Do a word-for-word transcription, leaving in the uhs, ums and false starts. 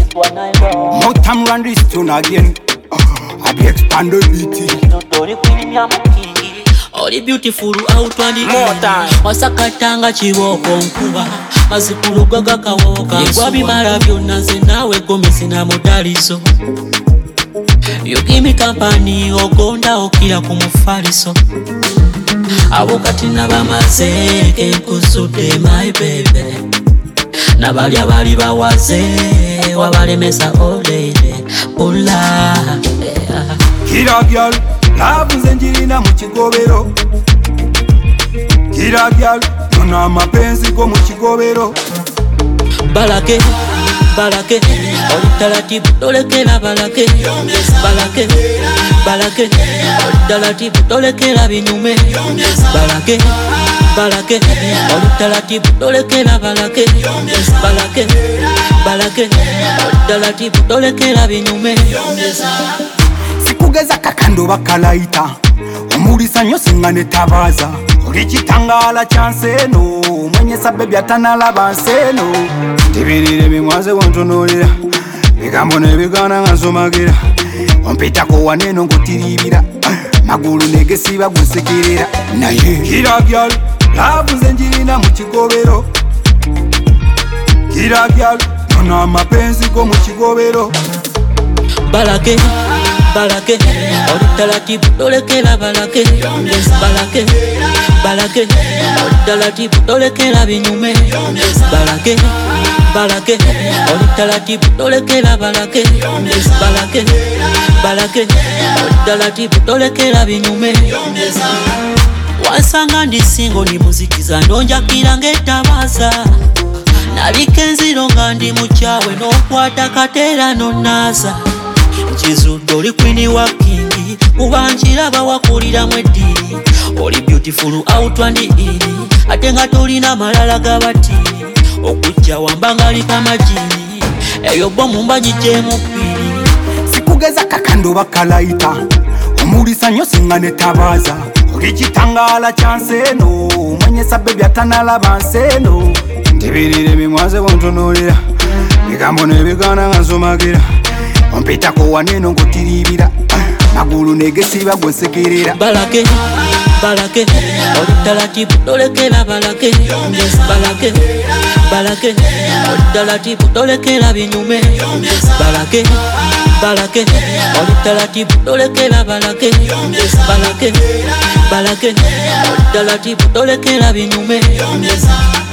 More time run this tune again. I be expand the beat. All the beautiful out on the more time. Wasakatanga chiboko nkuba mazikulu gaga kawoka Yegwabi marabyo naze nawe gomesi na modalizo. You give me company ogonda okira kumufaliso. Awokati nabamazeke kusude my baby. Nabalya bali bawaze wabalemesa olele ula. Kira girl, love nzenjirina mu kigobero. Kira girl, tuna mapenzi go mu kigobero. Balake, balake, olitalati tolekera balake. Balake, balake, olitalati tolekera binyume. Balake, balake, olitalati tolekera balake. Balake, balake, olitalati tolekera binyume. Sikugeza kakando bakalaita omulisa nyo singane tabaza oli kitangala chanseno mwenye sabebi atanalaba nseno tibirire bimwaze wontonolera bigambo nebigana nkasomagira ompitako waneno ngutiribira magulu negesiba gusekerera naye kira gyal lavuze njirina mu kigobero. Kira gyal nona mapenzi go mu kigobero. Balake, balake, olitalati tolekera balake. Balake, balake, olitalati tolekera binyume. Balake, balake, olitalati tolekera balake. Balake, balake, olitalati tolekera binyume. Wasanga ndi singo ni muzikiza ndonjakira ngetabaza. Nalikenziro nga ndi muchawe nokwata katera nonaza. Chizudde oli queen wa kingi ubanjira bawakulira mwediri. Oli beautiful out and in ate nga tolina malala gabatiri. Okujja wambangali kamajini eyo bomu mbanyije mupiri. Sikugeza kakando bakalaita omulisa nyo singane tabaza oli kitangala chanseno mwenye sabebi atanalaba nseno tibirire bimwaze wontonolera bigambo nebigana nkasomagira ompitako waneno ngutiribira magulu negesiba gwesekerera. Balake, balake, olitalati tolekera balake. Balake, balake, olitalati tolekera binyume. Balake, balake, olitalati tolekera balake. Balake, balake, olitalati tolekera binyume.